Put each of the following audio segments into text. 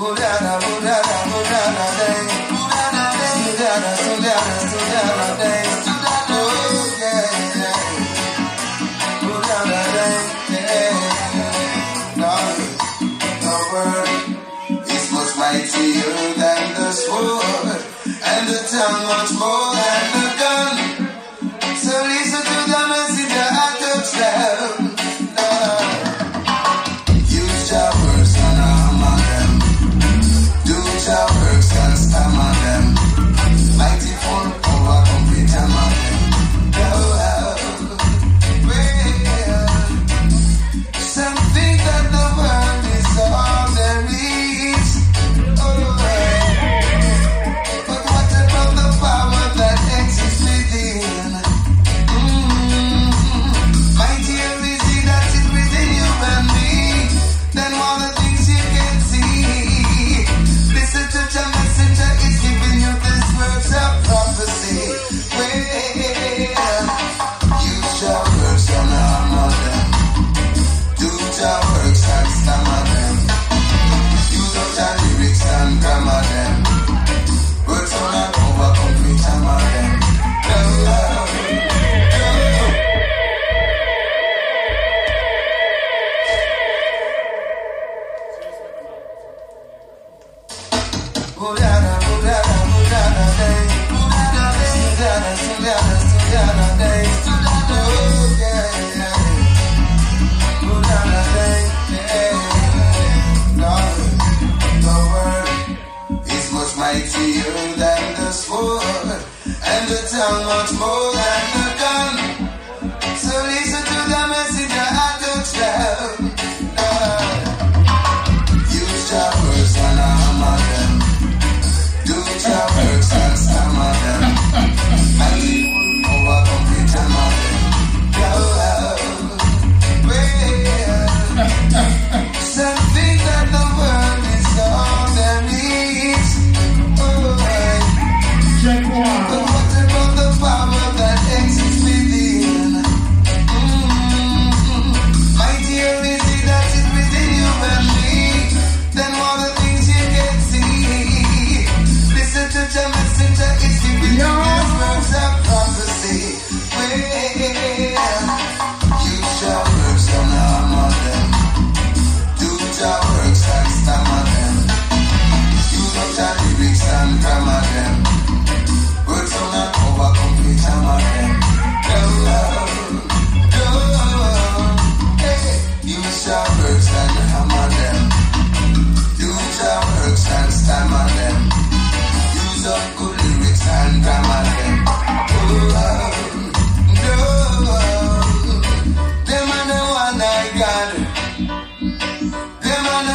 Mightier than the sword, and the tongue much more than the gun. So listen to the messenger I touch them. Use your words and armor them. Do your works and stammer them. Mighty full power complete hammer them. Some think that the world is all there is. But what about the power that exists within? Mightier is he that is within you and me than all the things you can see. Listen to the messenger, is giving you these words of prophecy. Use your words and armor them. Do your works and stammer them. Use up your lyrics and grammar them. Words on and over complete hammer them. Mightier than the sword, and the tongue much more than the gun. So listen to the messenger I touch them. Use your words and armor them. Do your works and stammer them. Mighty full power complete hammer them. Some think that the world is all there is. But what about the power that exists within? Mightier is he that is within you and me than all the things you can see. Listen to the messenger, it's giving you his words of prophecy. Use your works and armor them. Do your works and stammer them. Use up your lyrics and grammar them. Words on and over complete hammer them. Use your words and hammer them. Do your works and stammer them. Use up good lyrics and grammar them. Them are the one I got. Them are the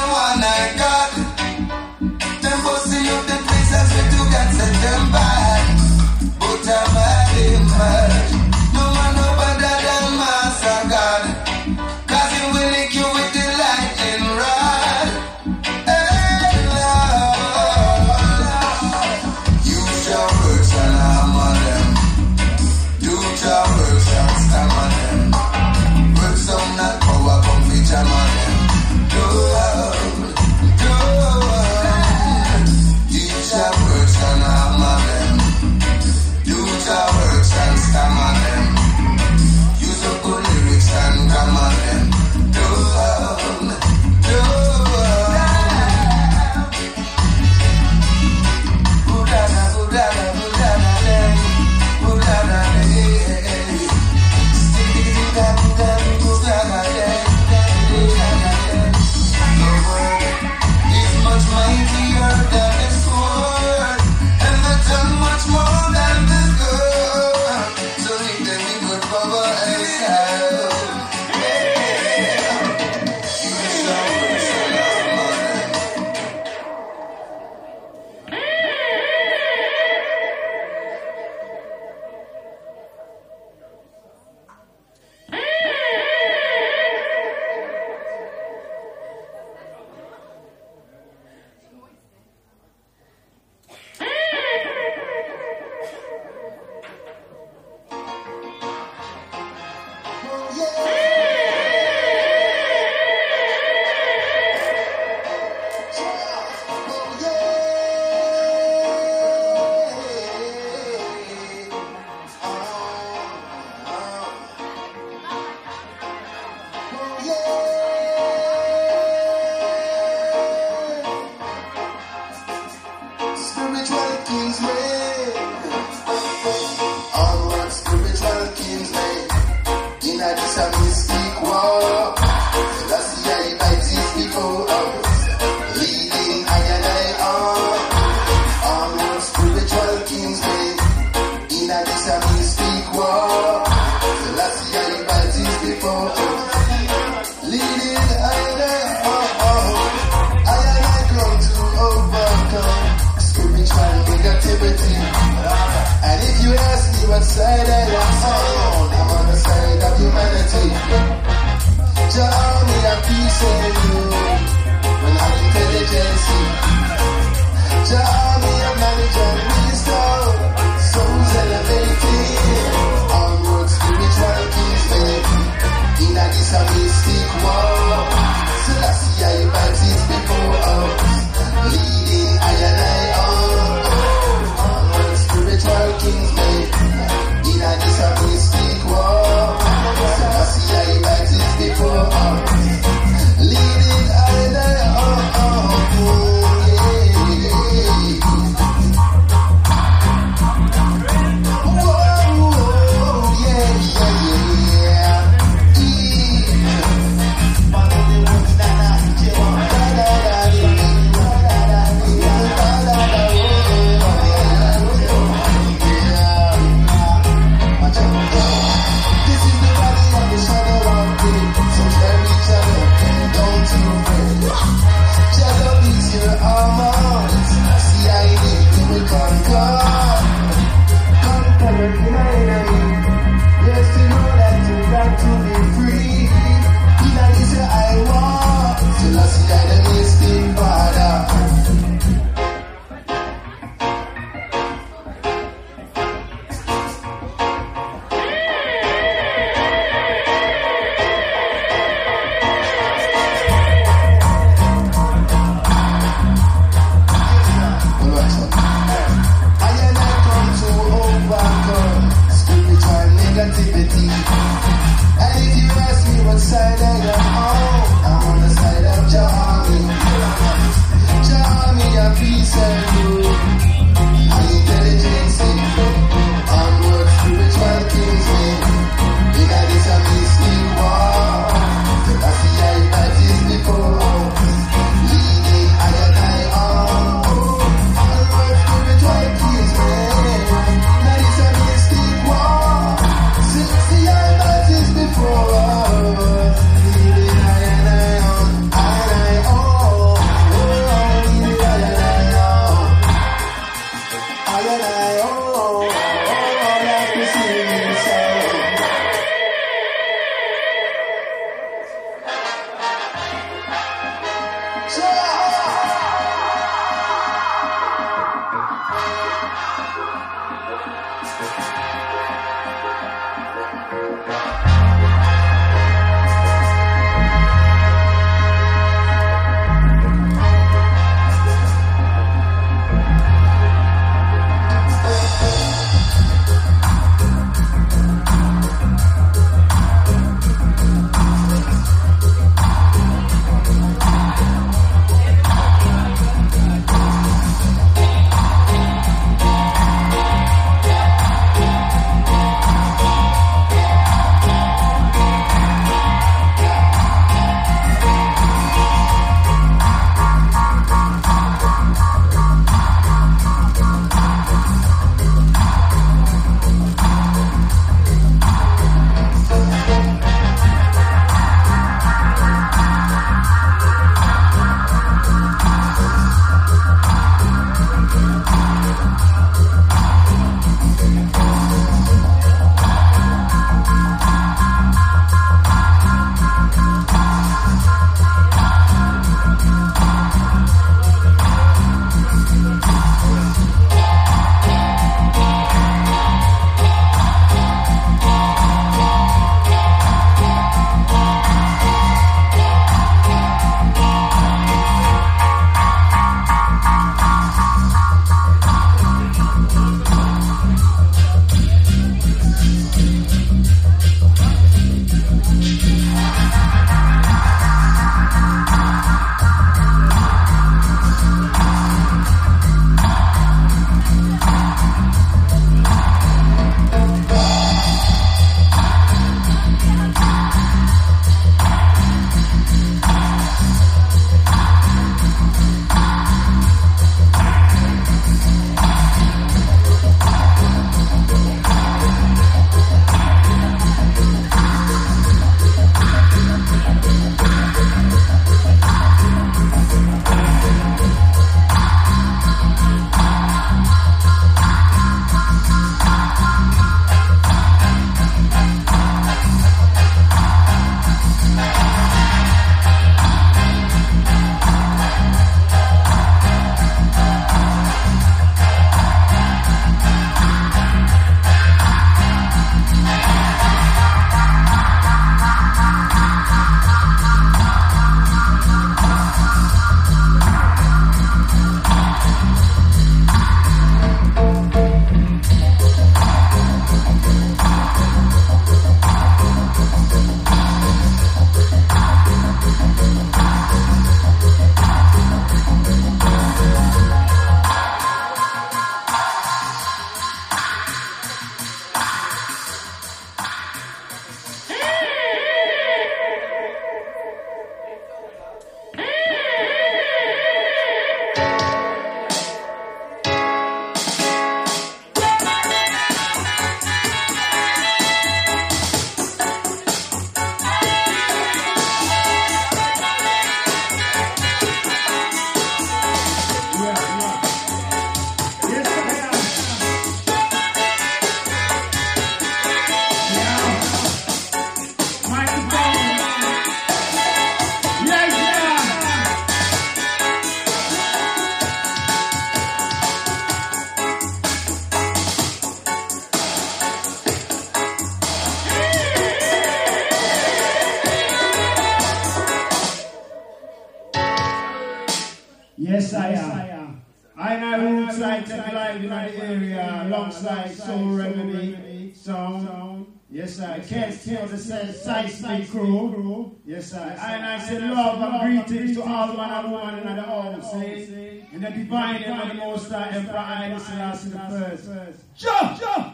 Yes, I am. I know roots like to live in the area alongside Soul Remedy Sound. Yes, I can't steal the seismic crew. Yes, I. And I say love and greetings to all man and woman in the house. In the divine name of the Most High Emperor Haile Selassie the First. Jump!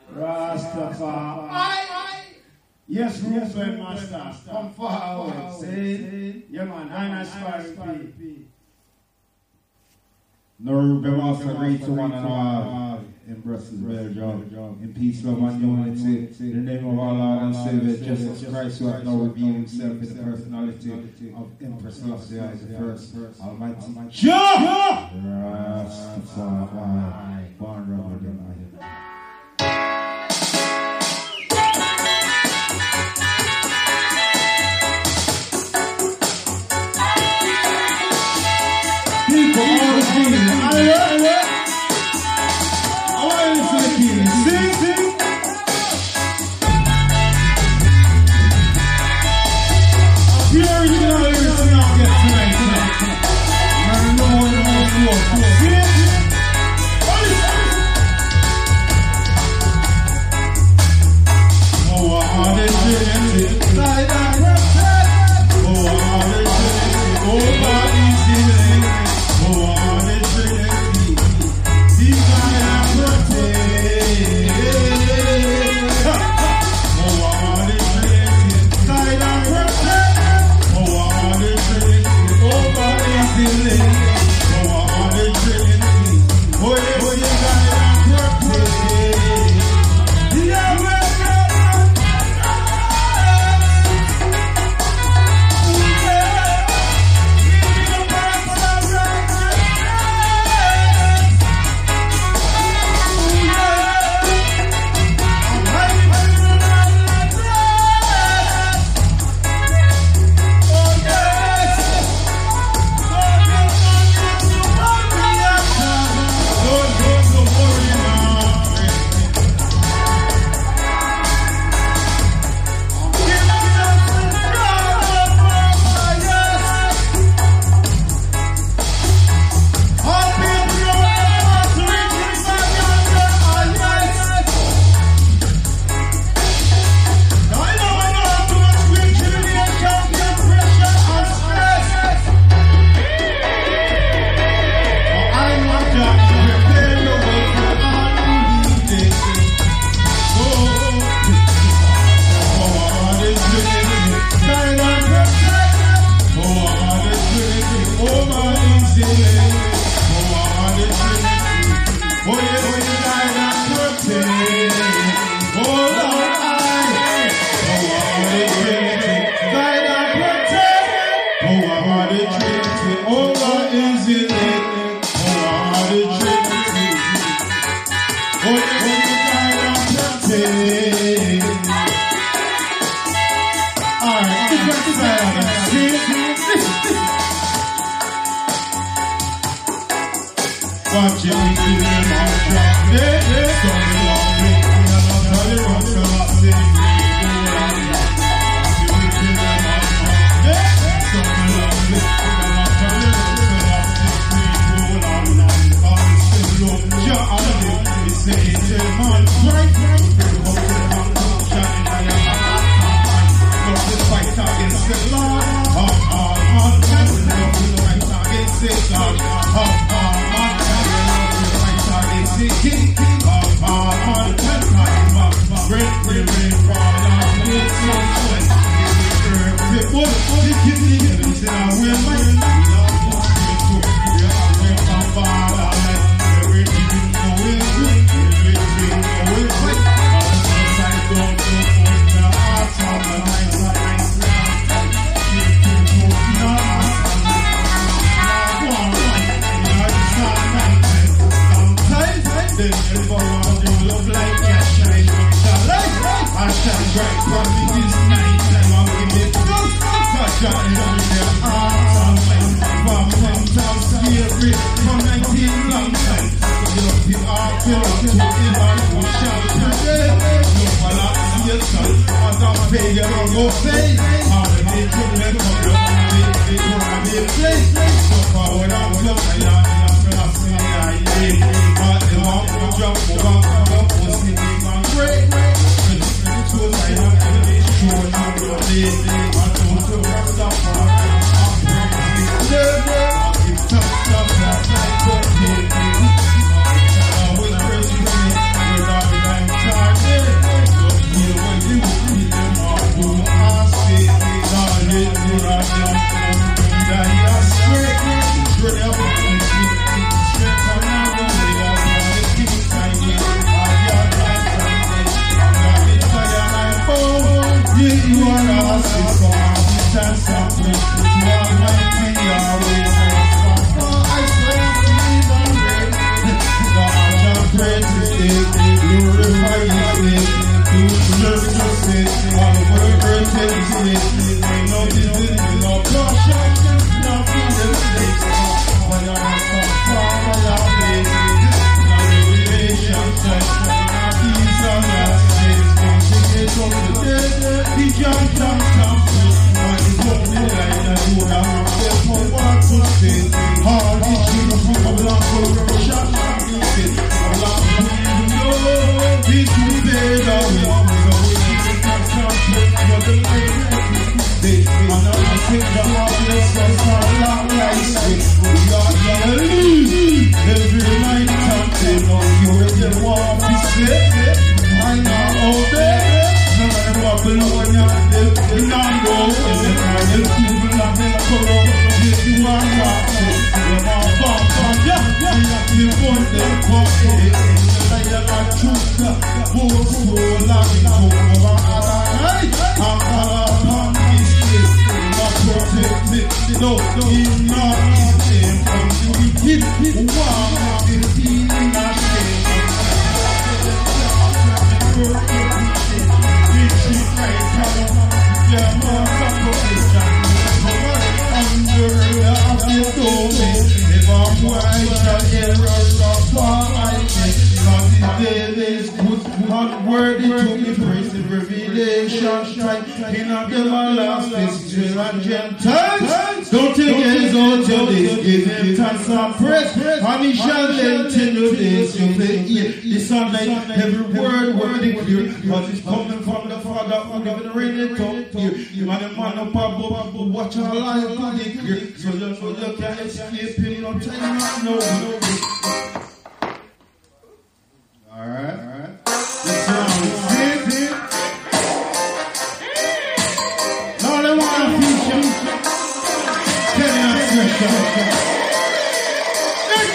Rastafari. Yes, Ruben Master. Come forward. See? Yeah, man. I aspire P. No Ruben Master greet to one and all in Brussels, Belgium. In peace, love and unity. In the name of our Lord and Savior, Jesus Christ, who has now revealed himself in the personality of Empress Selassie the First. Almighty. Rastafari. Born Ramadan. I want to listen to the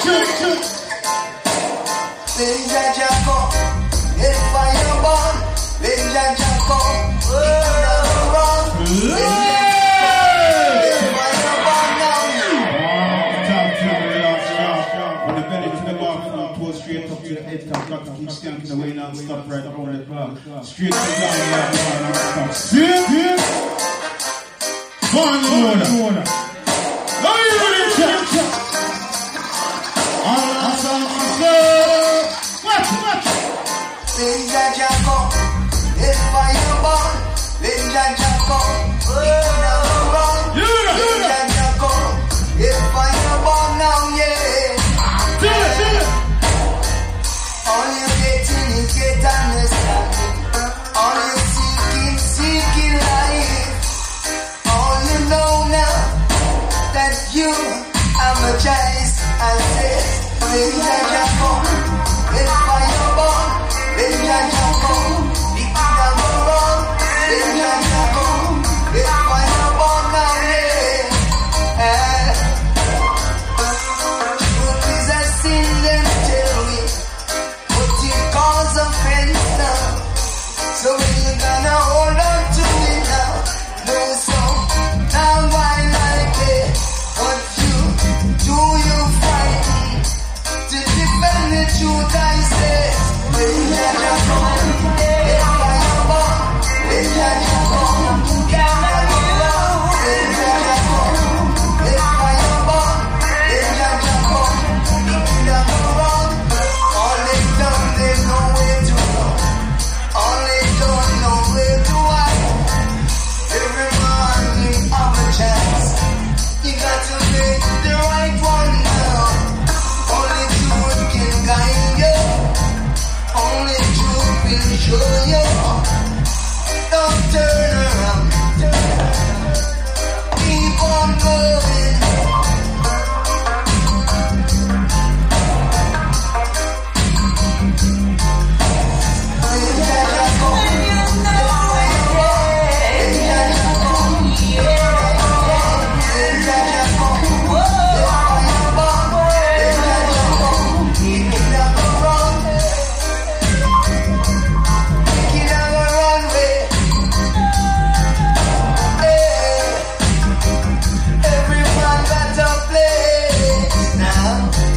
When Jaja come, if fire burn. When Jaja come, it never run. If fire burn now. From the belly to the bottom, from toe straight up to the head top. Got to keep skanking away non-stop right up on the clock. Straight to the down, non-stop. Straight. One order. Now you ready, check. Watch. When Jaja come, if fire burn. When Jaja come, it never run. When Jaja come, if fire burn now, yeah. All you getting is get understanding. All you seeking life. All you know now that you energize and say, when Jaja come, if fire burn. When Jaja come, it never run. When Jaja come, if fire burn now, yeah. Truth is a sin, them tell me, but it cause offense now. So when you gonna hold on to it now, no so, now why like it? What you do, you fighting to defend the truth I say. When Jaja come, if fire burn. When Jaja come, it never run. When Jaja come, if fire burn. When Jaja come, it never run. All they done, they know where to go. All they don't know where to hide. Every man you have a chance. You got to make the right one now. Only truth can guide you. Only truth will show you. Don't turn around. Keep on going. When Jaja come, if fire burn. When Jaja come, it never run. When Jaja come, if fire burn. When Jaja come, it never run. It never run away. Everyone got a place now.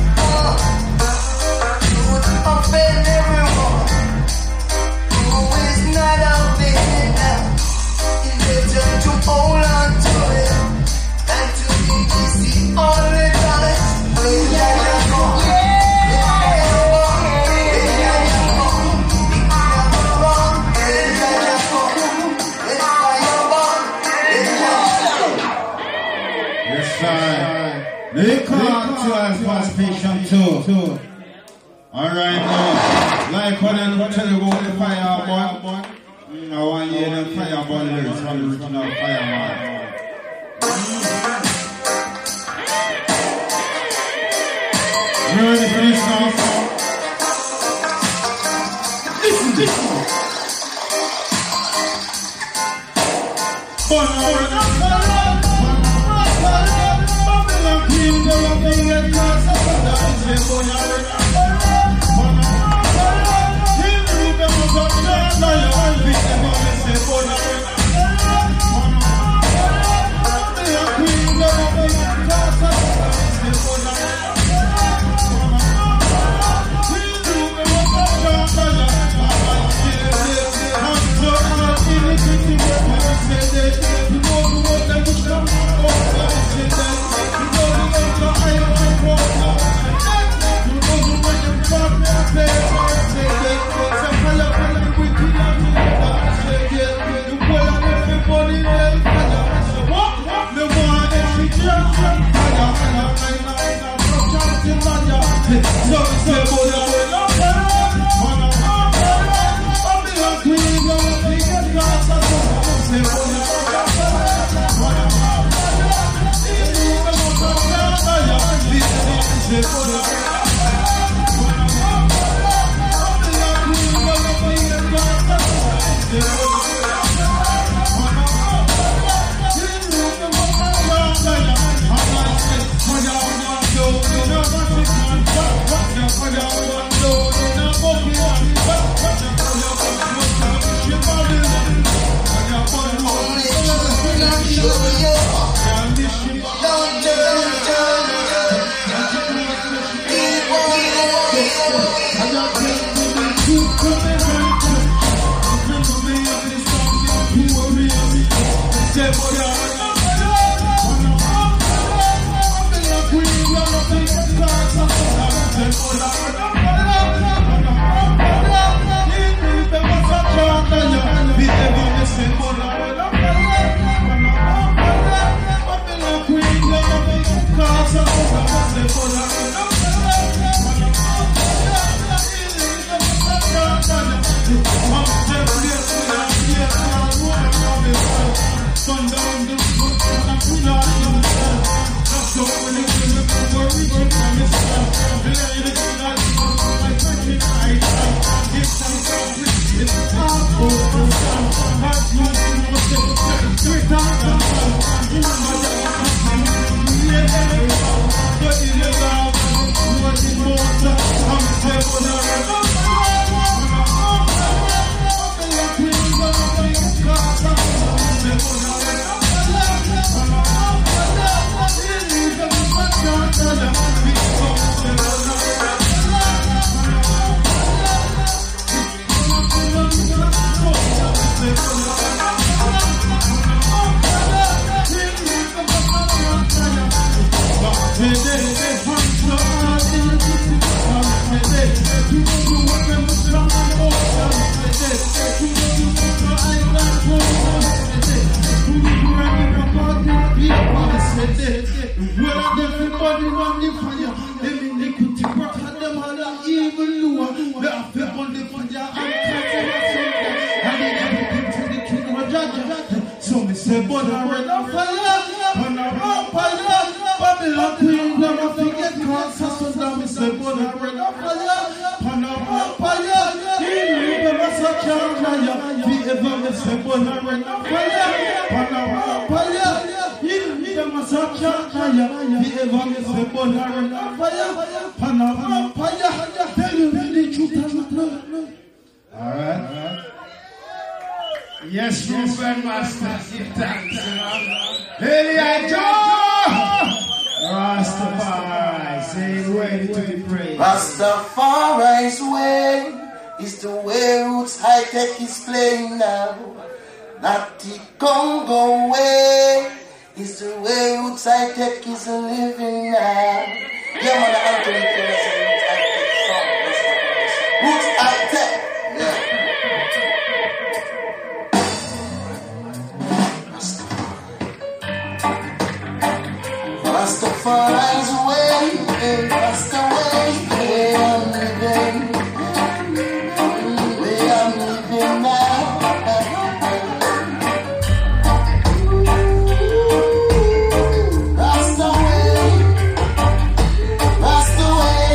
Truth offend everyone who is not offended now. It's better to hold on to it than to be deceived all the time. When Jaja come, if fire burn. When Jaja come, it never run. When Jaja come, if fire burn. When Jaja come. Yes, sir. They come to us participation too. Alright now. Like when I tell you about the fireball. I want you to hear the fireball lyrics from the original fireball. You ready for this now? Listen. Yes, Ruben Master, give thanks, Elijah! Rastafari, say ready to be praised. Rastafari's way is the way Roots High Tech is playing now. Not the Congo way is the way Roots High Tech is living now. Yeah, man, Anthony Taylor said Roots High Tech. Yeah. Rastafari's way, that's the way I'm living, way I'm living now. That's the way, that's the way.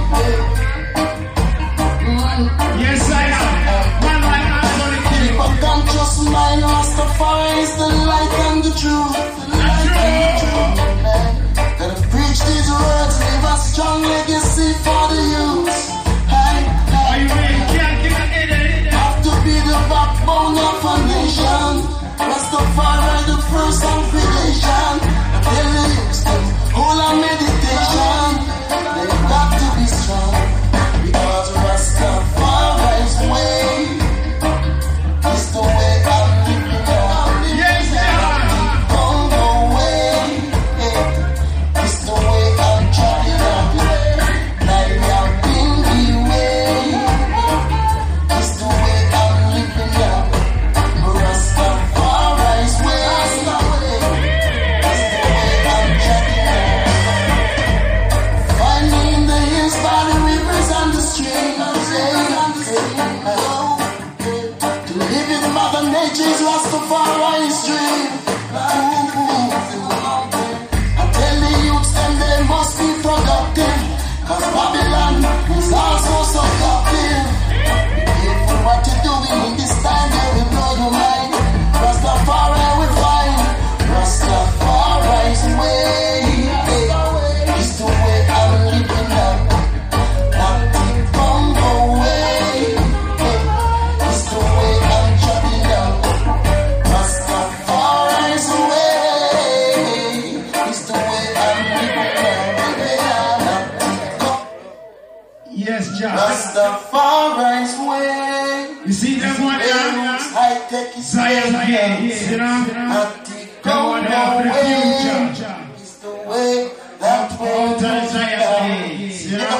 Yes, I am. Man, like I'm gonna Keep a conscious mind, Rastafari is the light and the truth. These words leave a strong legacy for the youth. Hey, hey. Have to be the backbone of a nation. Rastafari the first of creation. I tell the youth them all our meditation. They've got to be strong because Rastafari's way is the way I'm living now. Yes, sir. Congo way is the way. Rastafari's dream. I tell the youths them they must be productive, cause Babylon is also so captive. Be careful what you're doing in this time, they will blow your mind. Rastafari will find Rastafari's way is the way I'm living now. Not the Congo way is the way I'm jumping now. Rastafari's way is the way I'm living now. Yes, John. Rastafari's way. You see them one now? High tech is Zion Gates, you know? Not the Them one there for the future. is the way that way. All time Zion Gates, you know?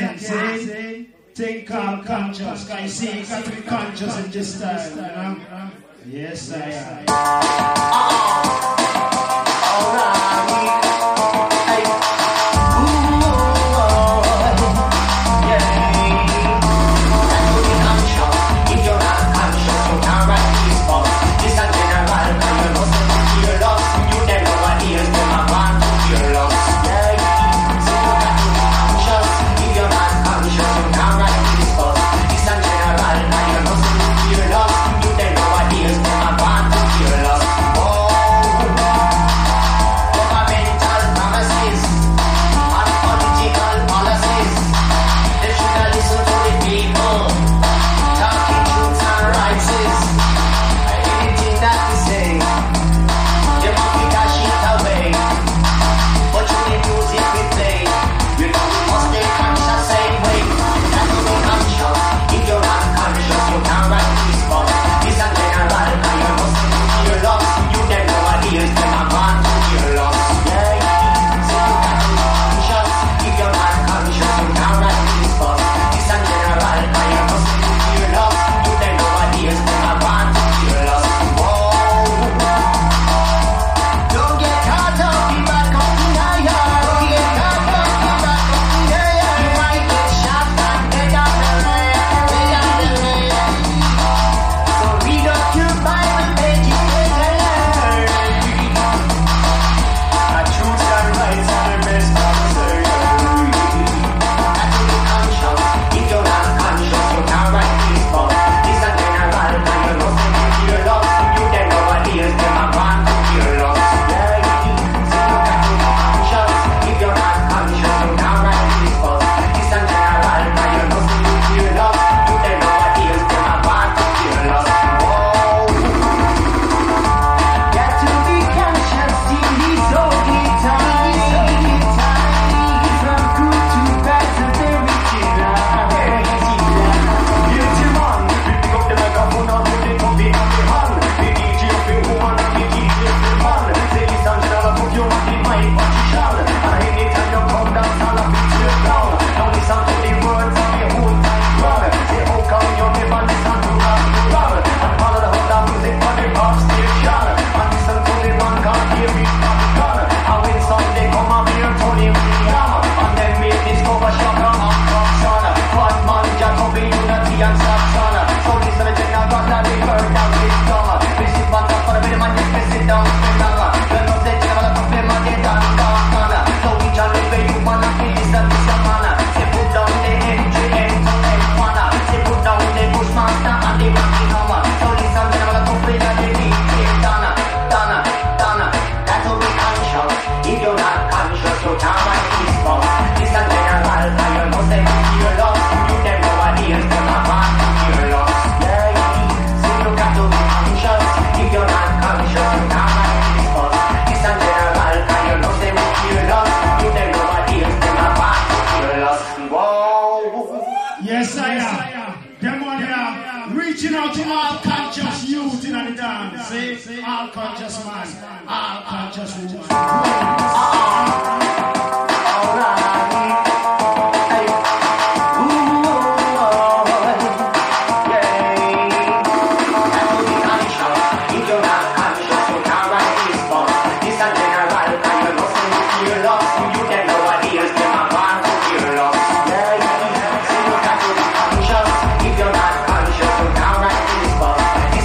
again, see? Think called conscious. Cause you see, you got to be conscious in this time, you know? Yes, I am.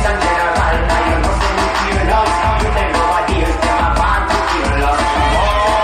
Yes,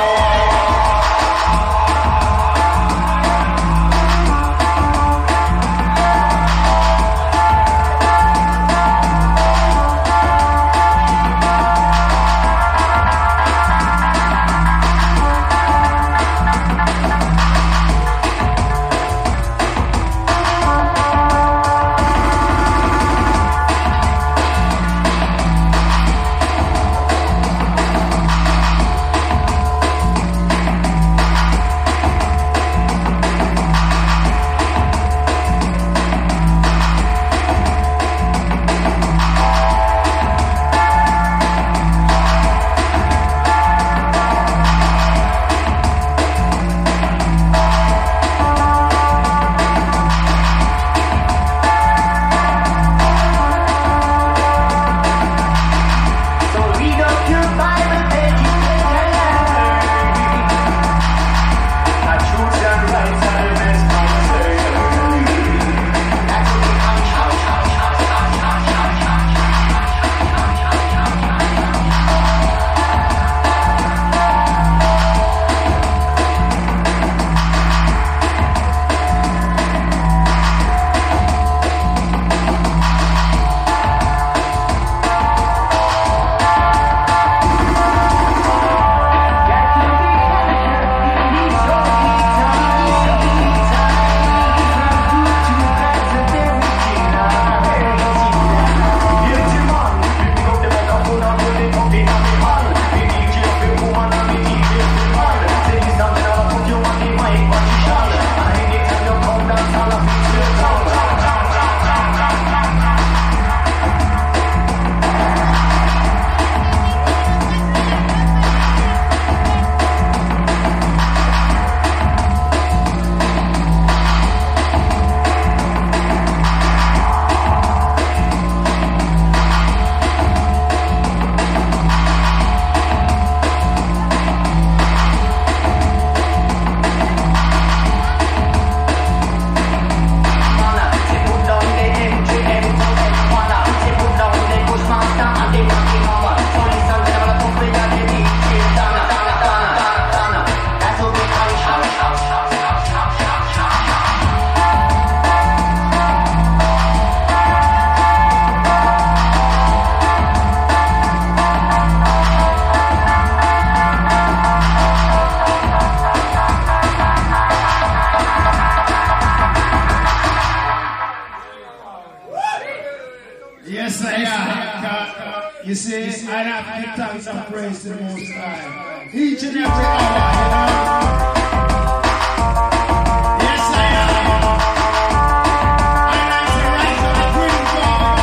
I have to give thanks and praise to the Most High. Each and every hour, you know. Yes, I am. And I say right to the green God,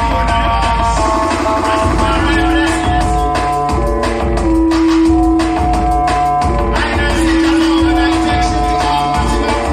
and I say the Lord, and I take you to all what's in my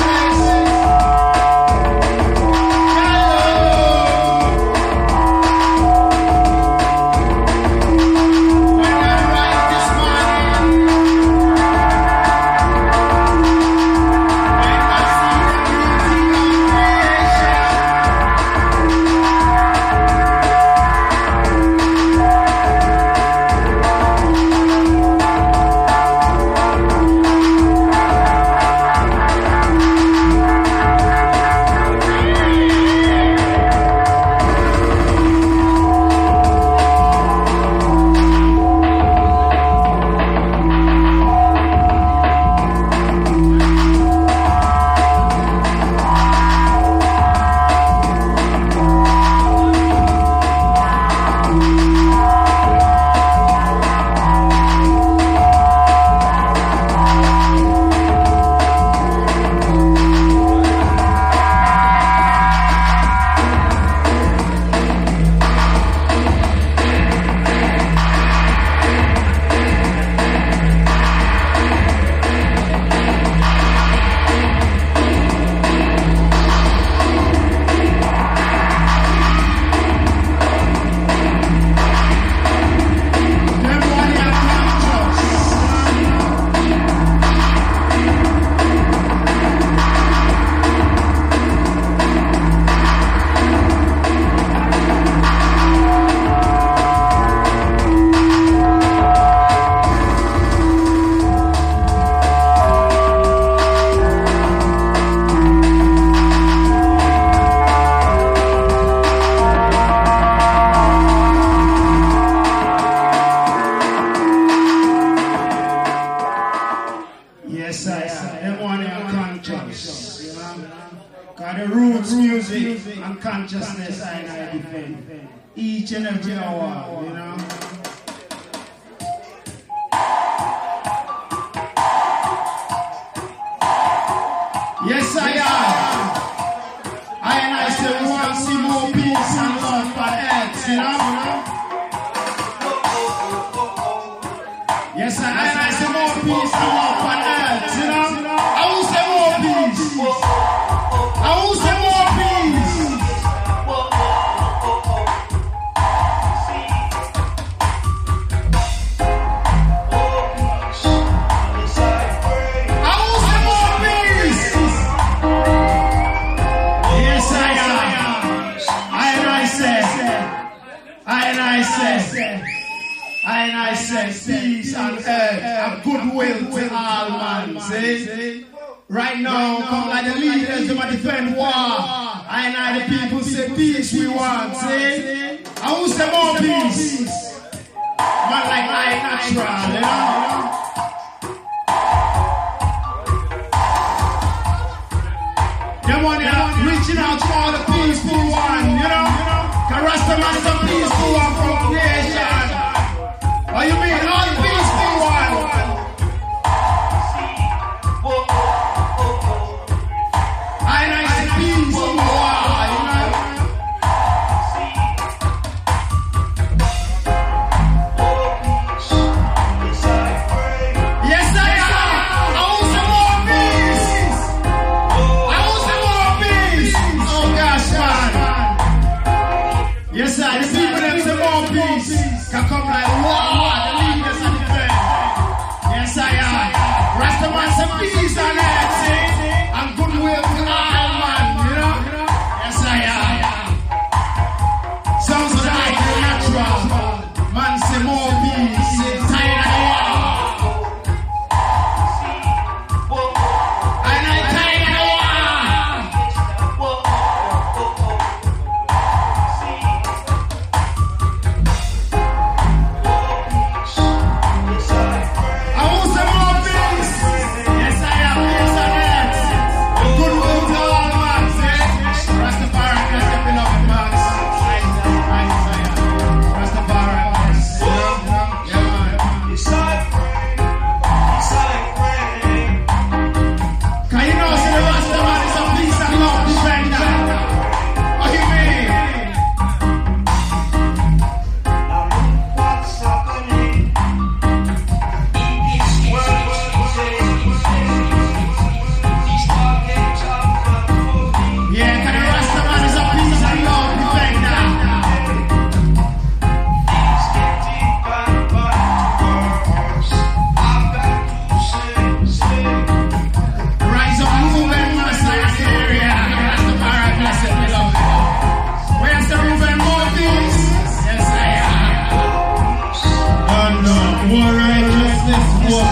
consciousness I defend each and every hour, you know. Yes, I am. I say we want to see more peace and love for earth, you know. Yes, I say more peace and love for earth, you know. I will say more peace. I will say more peace. I say peace on earth and goodwill to all man. See? Right now, come like the leaders who defend war. I the people say peace we want. See? I will say more peace. Man like I natural, you know? Them one reaching out to all the peaceful one, you know? Cause Rastaman is a peaceful one from creation. Oh, you mean all the peaceful one? I say peace in the war, you know? Yes, I am. I want some more peace. I want some more peace. Oh, gosh, man. Yes, sir. The people them say more peace. Can come like war. The leaders and the friends. Yes, I am. Rastaman say peace on earth, see? And goodwill to all man, you know? Yes, I am. Sounds like natural. Man say more peace. Tired of war. And I tired of war. I want some more peace. Yes, I am. Yes, I am. Goodwill to all man, see? Rastafari is stepping up in man. Rastafari.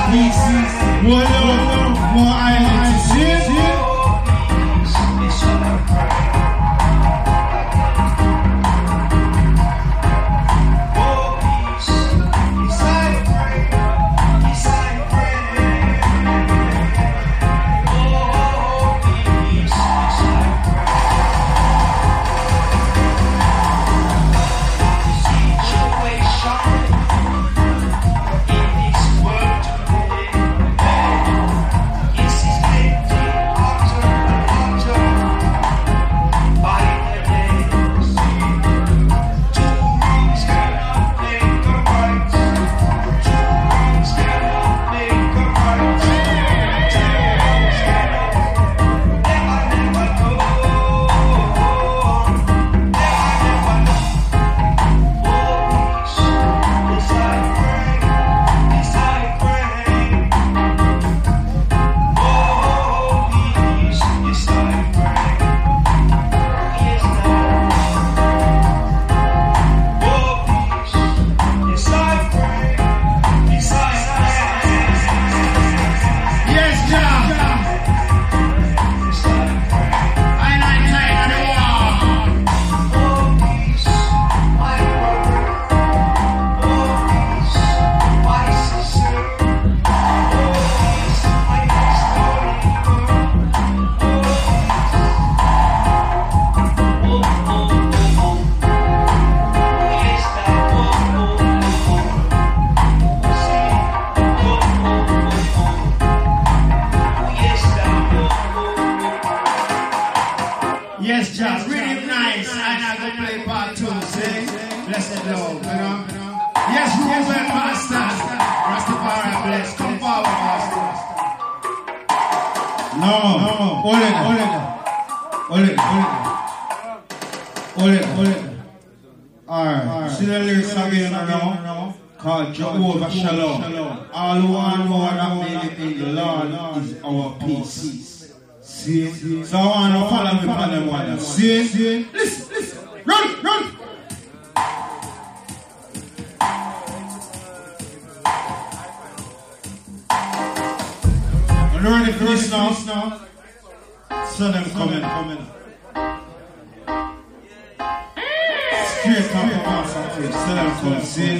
peace, more love, more islands. Yes, Jah, really nice. And I go play part 2, see? Blessed love, you know? Yes, Ruben Master. Rastafari bless. Come forward, Master. No, hold it. Alright, see the lyrics again now? Called Jehovah Shalom. All who want to know that meaning the Lord is our peace. See? So I want to follow me on them one. See? Listen. Run! You ready for this now? So them coming. Straight up the master. So them come. See?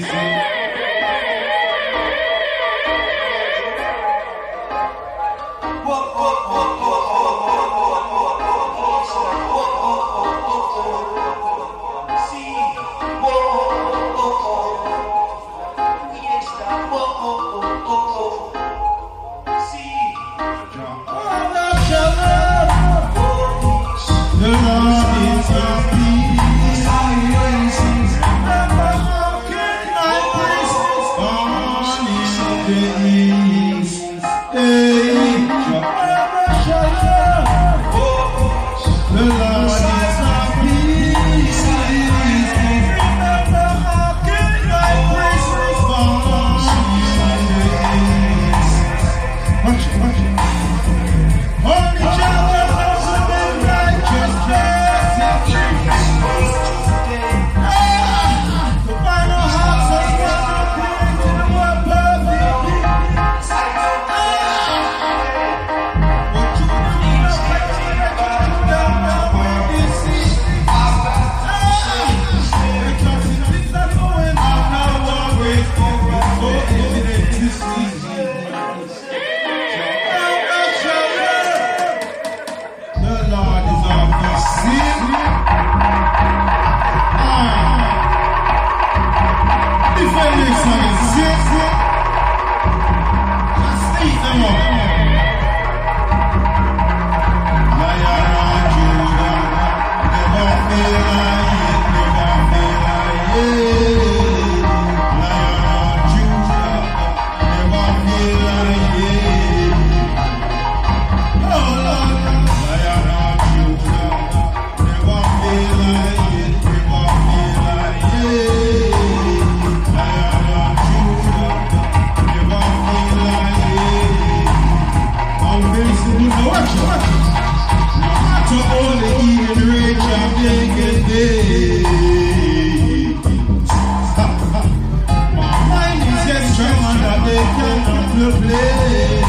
but they cannot replace.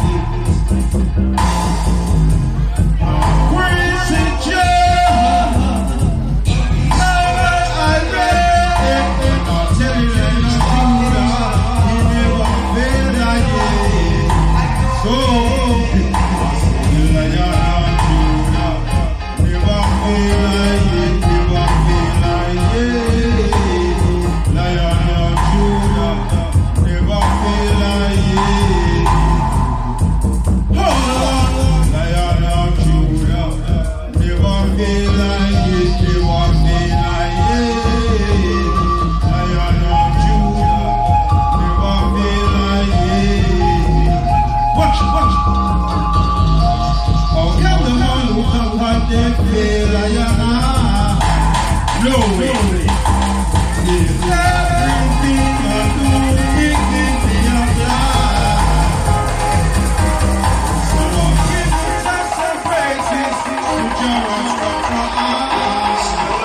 Crazy Joe, now I read, I'll tell you that he never failed again. So, Lion of Judah, never fail again, never fail again. Lion of Judah, never fail again. Oh, Lion of Judah, never fail again, never fail again. Lion of Judah, never fail again. Watch. How can the man who come back they fail again? No way. Everything I do, it gives me a blast. So I'm giving just some praises to Jah Rastafari.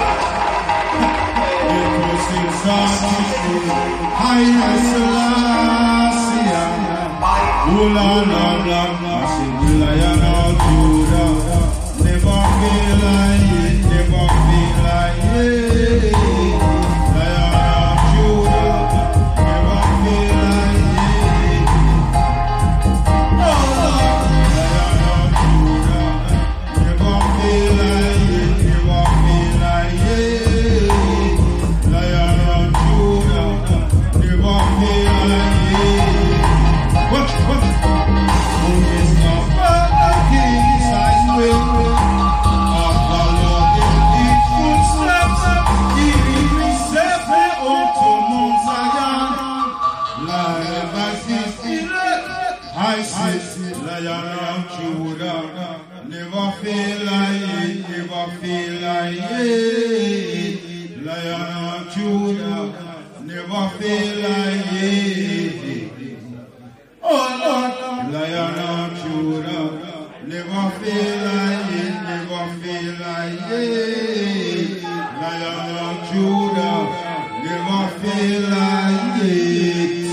It was in Zanzibar, Haile Selassie. Oh la la la, I sing the Lion of Judah. Never feel like it, never feel like it. Lion of Judah, never feel like it. Oh Lord, Lion of Judah, never feel like it, never feel like it. Lion of Judah, never feel like it. What? Who is not the king's highway? After Lord in his footsteps, he himself unto Mount Zion. Life as his elect, I see Lion of Judah. Never feel like it, never feel like it. Lion of Judah, never feel like it. Oh Lord, Lion of Judah, never feel like it, never feel like it. Lion of Judah, never feel like it.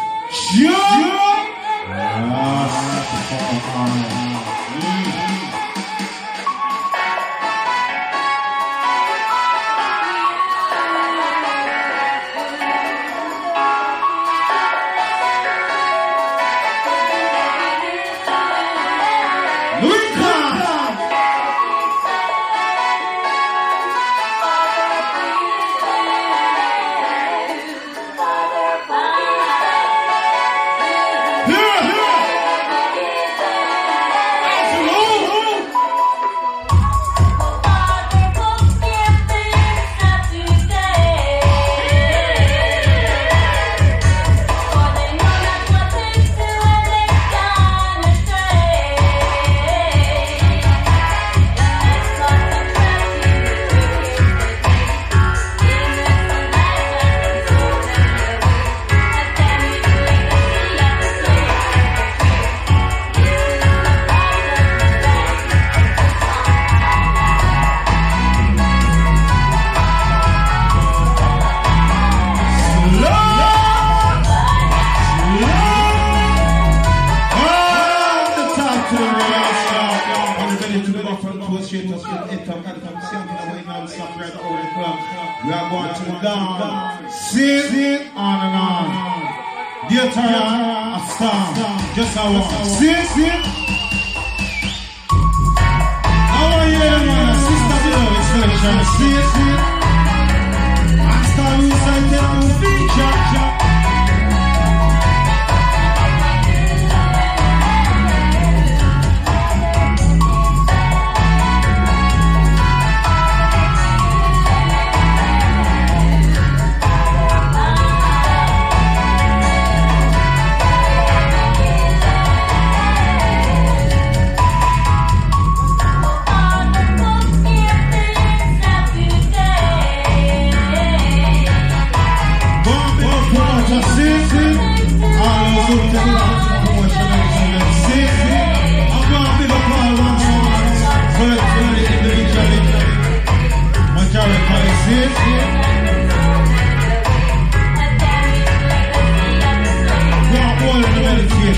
We are going to dance, sing on and on. Dear Tara, a song, just a one. Sing. How are you, man? Sister Below, it's selection. Sing. And start reciting the feature.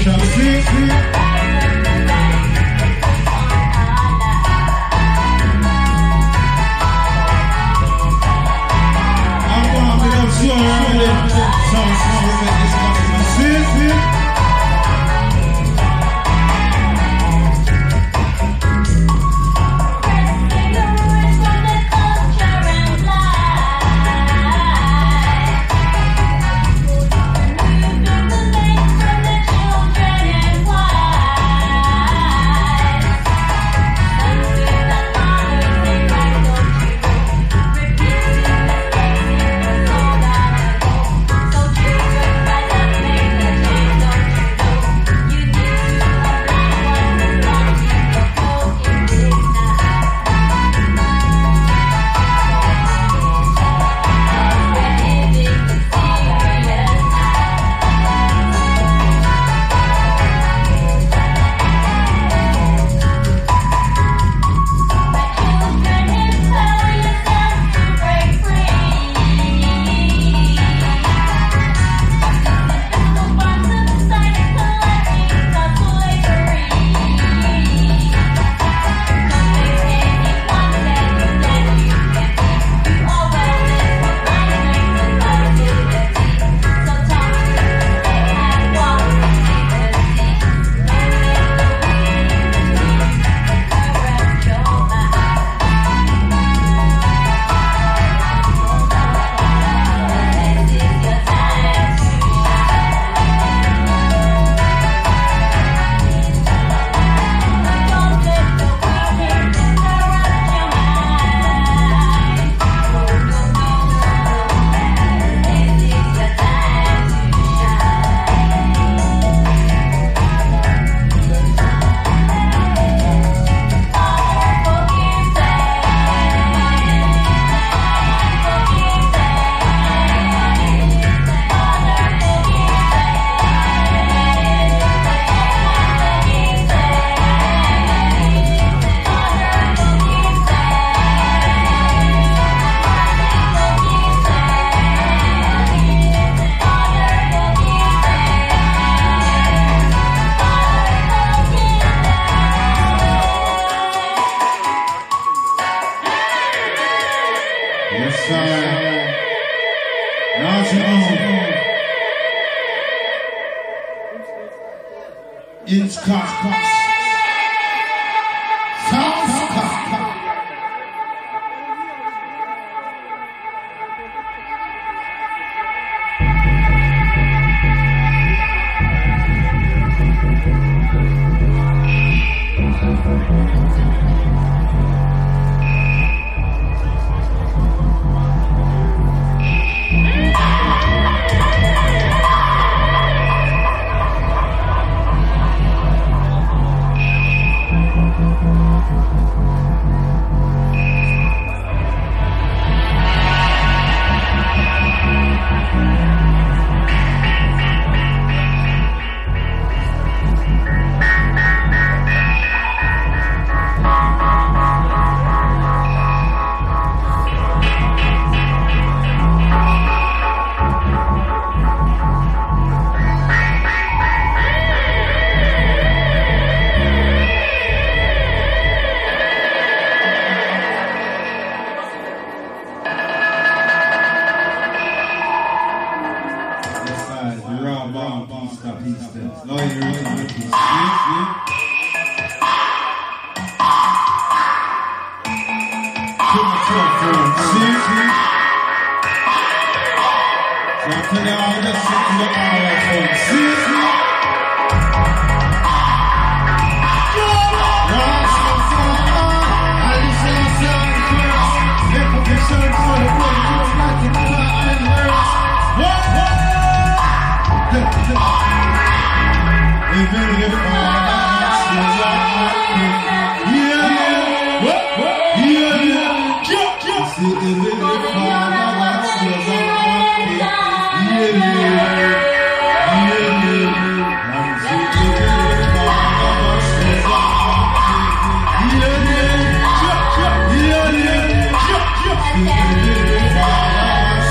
celebration. See?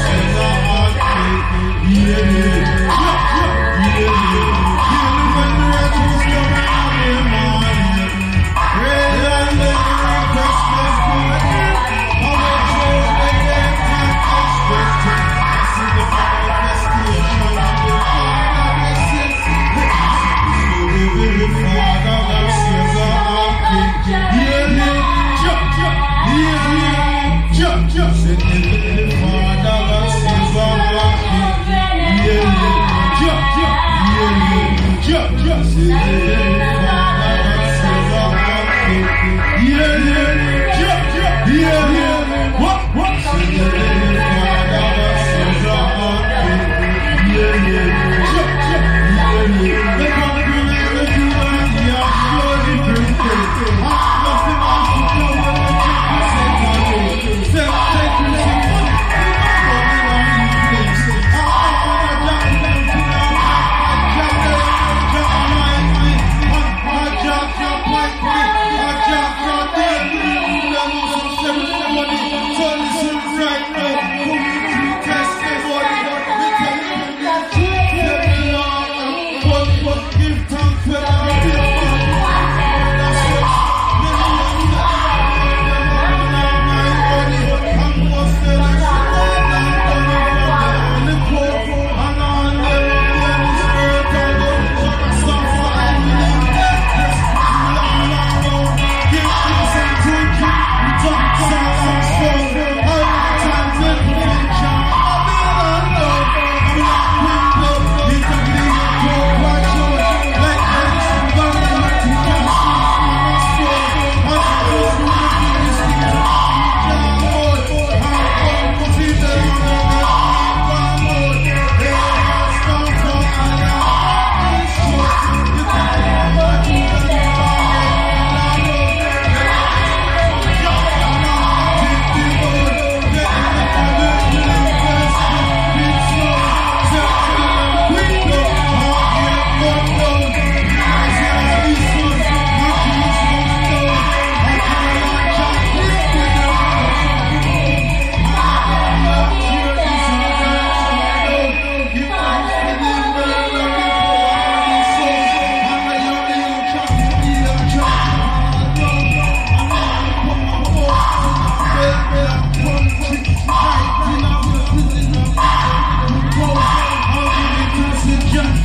Yeah.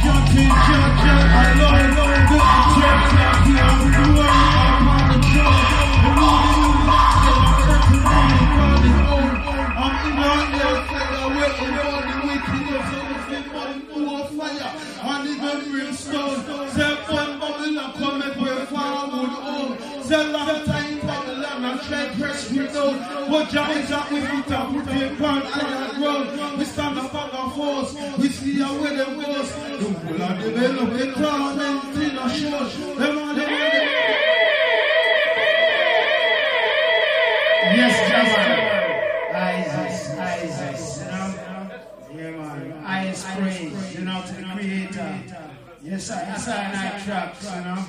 We stand up on our force. We see how where them goes. The whole of the men of the crown and clean our shores. Yes, Isis, you know. Yeah, man. Ice praise, you know, to the Creator. Yes, I night traps, you know.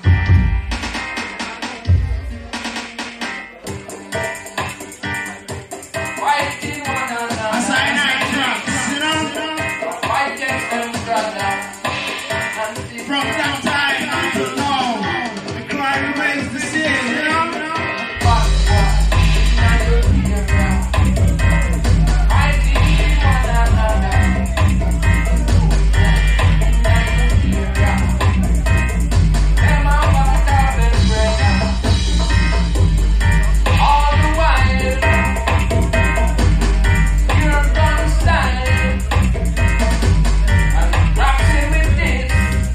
From that time until now, the cry remains the same, you know? All the while, you're gonna stand and drops in with this.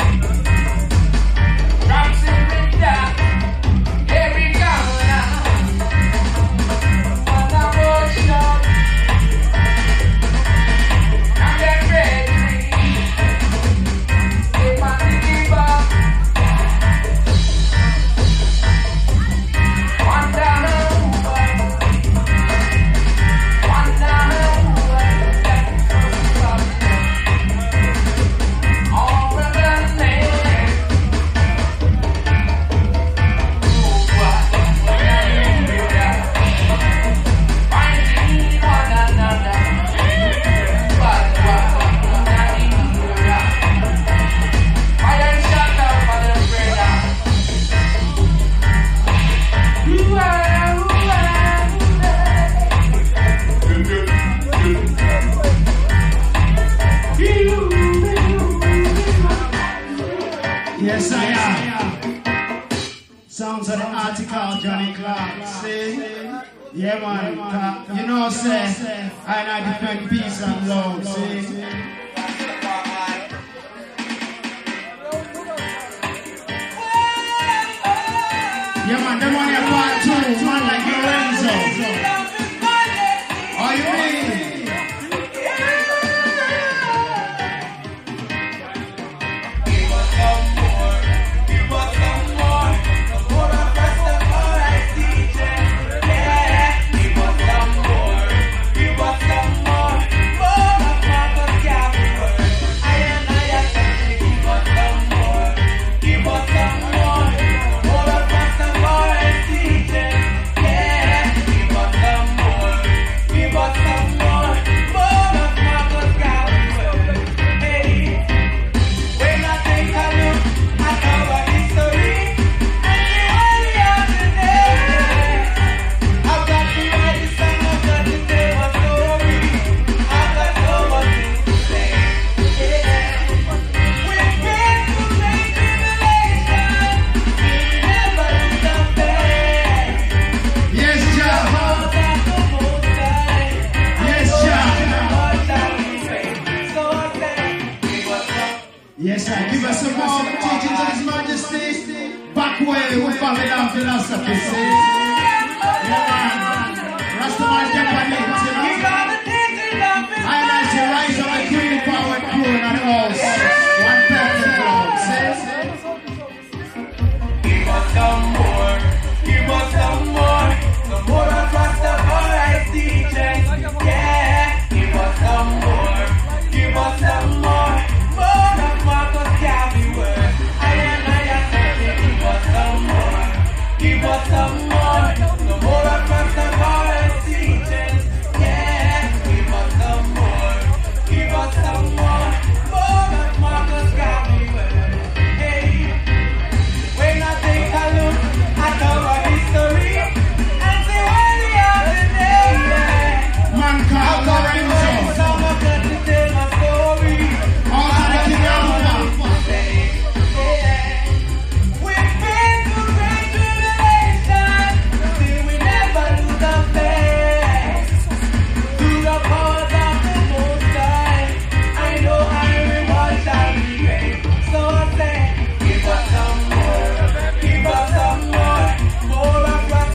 Yes, I am. Sounds of the article, Johnny Clark. See? Yeah, man. You know, say, I defend peace and love. See? Yeah, man. Them on your part too. Man like Lorenzo. Are you mean? Yes, sir. Give us some more teachings of His Majesty. Back way with Babylon philosophy. Yeah, man. Rastaman Japanese.